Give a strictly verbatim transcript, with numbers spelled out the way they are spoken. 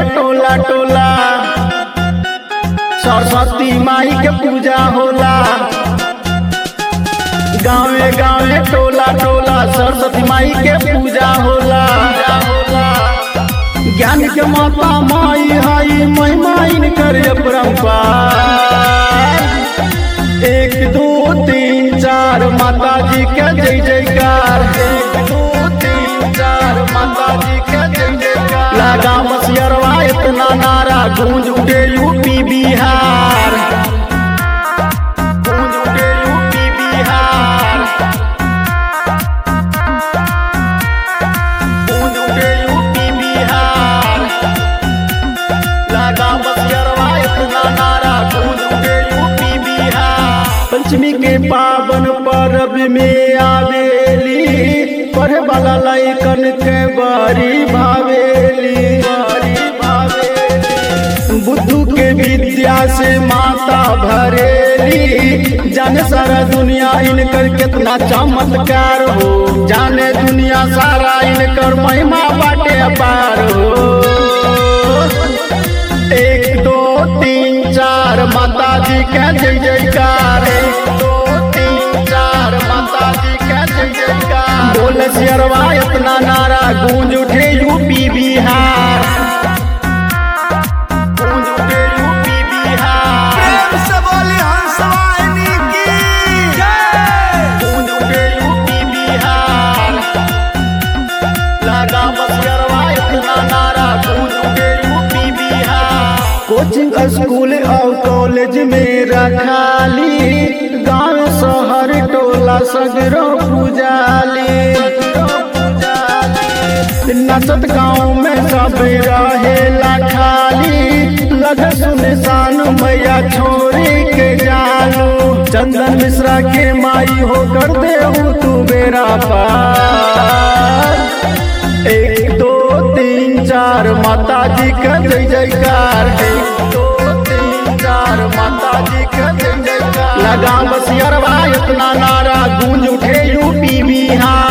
टोला टोला सरस्वती माई के पूजा होला। गाँवे गाँवे टोला टोला सरस्वती माई के पूजा होला। ज्ञान के माता माई हाई महिमा इनकर अपरंपार। एक दो तीन चार माता जी के जय जयकार। एक दो तीन चार माता जी के जय जयकार। लगा मसियरवा इतना नारा गूंज उठे यूपी बिहार। गूंज उठे यूपी बिहार। गूंज उठे यूपी बिहार। लगा मसियरवा इतना नारा गूंज उठे यूपी बिहार। पंचमी के पावन पर्व में आवेली पढ़े वाला लइकन के बड़ी भावेली। बड़ी भावेली बुद्धू के विद्या से माता भरेली। जाने सारा दुनिया इनकर कितना चमत्कार हो। जाने दुनिया सारा इनकर महिमा बाटे अपार हो। एक दो तीन चार माता जी के जय जयकार। एक दो तीन चार माता जी के जय जयकार। बोले सियरवा इतना नारा गूंज उठे यूपी बिहार। गूंज उठे यूपी बिहार। प्रेम से बोली हंसवाहिनी की जय। गूंज उठे यूपी बिहार। लगा बसियरवा इतना नारा गूंज उठे यूपी बिहार। कोचिंग स्कूल और कॉलेज में रखाली। गांव शहर टोला सगरो पुजाली। नचत गाँव में सब रहेला खाली। लगे सुनसान मैया छोड़ी के जालू। चंदन मिश्रा के माई हो कर देहू तू बेरा पार। एक दो तीन चार माता जी का जय जयकार। एक दो तीन चार माता जी का जय जयकार। लगा बसियरवा इतना नारा गूंज उठे यूपी बिहार।